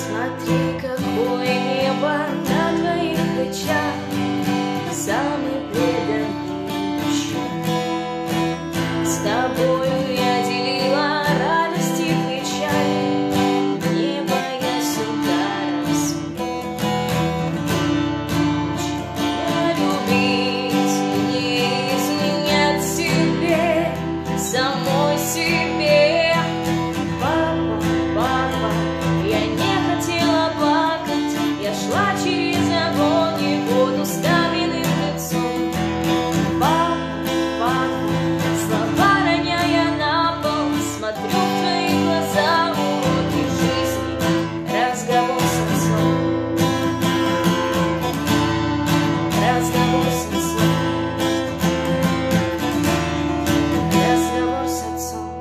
Смотри, какое небо на твоих плечах, самый преданный мужчина. С тобою я делила радости и печали, небо я сюда рассмотрела. Я любить и не изменять себе, самой себе. Папа, папа, я не хотела плакать, я шла через огонь и воду с каменным лицом. Папа, папа, слова роняя на пол, смотрю в твои глаза, уроки жизни, разговор с отцом. Разговор с отцом. Разговор с отцом.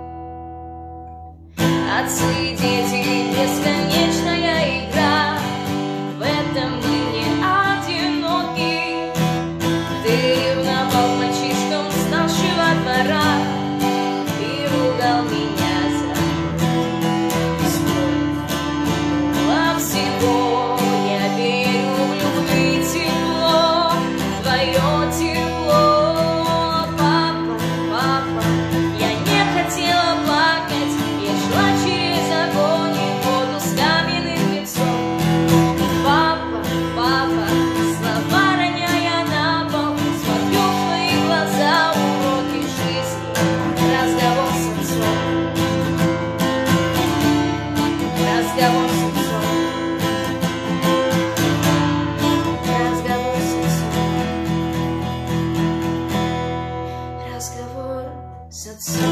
Отцы и дети, бесконечная игра, в этом мы не одиноки. Ты ревновал мальчишкам с нашего двора и ругал меня за спор. Во всего я верю в любви тепло, твое тепло. Папа, папа, я не хотела плакать, я шла через огонь и воду с каменным лицом. Папа, папа, слова роняя на пол, смотрю в твои глаза, уроки жизни, разговор с отцом. Разговор с отцом. Разговор с отцом. Разговор с отцом.